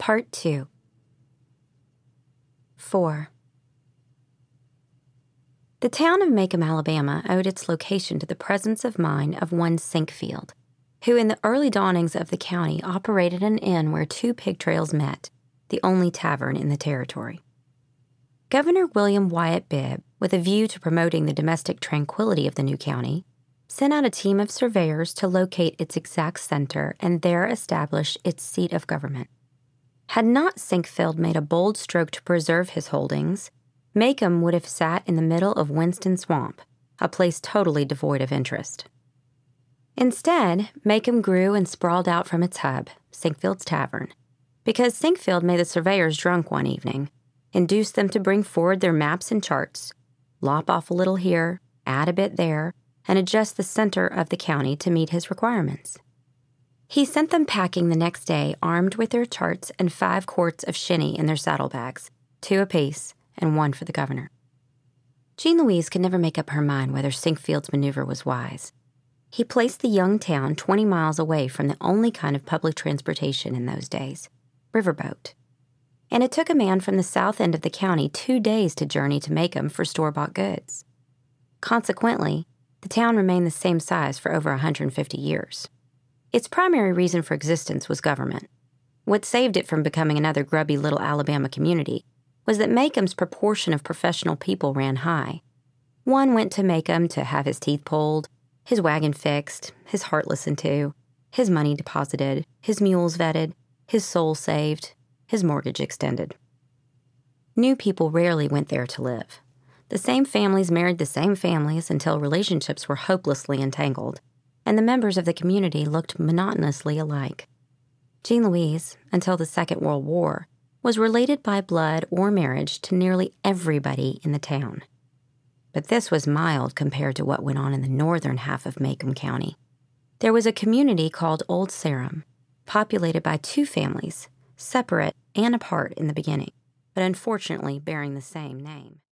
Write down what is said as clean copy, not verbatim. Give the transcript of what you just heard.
Part 2. 4. The town of Macomb, Alabama owed its location to the presence of mind of one Sinkfield, who in the early dawnings of the county operated an inn where two pig trails met, the only tavern in the territory. Governor William Wyatt Bibb, with a view to promoting the domestic tranquility of the new county, sent out a team of surveyors to locate its exact center and there establish its seat of government. Had not Sinkfield made a bold stroke to preserve his holdings, Macomb would have sat in the middle of Winston Swamp, a place totally devoid of interest. Instead, Macomb grew and sprawled out from its hub, Sinkfield's Tavern, because Sinkfield made the surveyors drunk one evening, induced them to bring forward their maps and charts, lop off a little here, add a bit there, and adjust the center of the county to meet his requirements. He sent them packing the next day armed with their charts and 5 quarts of shinny in their saddlebags, 2 apiece, and 1 for the governor. Jean Louise could never make up her mind whether Sinkfield's maneuver was wise. He placed the young town 20 miles away from the only kind of public transportation in those days, riverboat. And it took a man from the south end of the county 2 days to journey to Macomb for store-bought goods. Consequently, the town remained the same size for over 150 years. Its primary reason for existence was government. What saved it from becoming another grubby little Alabama community was that Macomb's proportion of professional people ran high. One went to Macomb to have his teeth pulled, his wagon fixed, his heart listened to, his money deposited, his mules vetted, his soul saved, his mortgage extended. New people rarely went there to live. The same families married the same families until relationships were hopelessly entangled, and the members of the community looked monotonously alike. Jean Louise, until the Second World War, was related by blood or marriage to nearly everybody in the town. But this was mild compared to what went on in the northern half of Macomb County. There was a community called Old Sarum, populated by 2 families, separate and apart in the beginning, but unfortunately bearing the same name.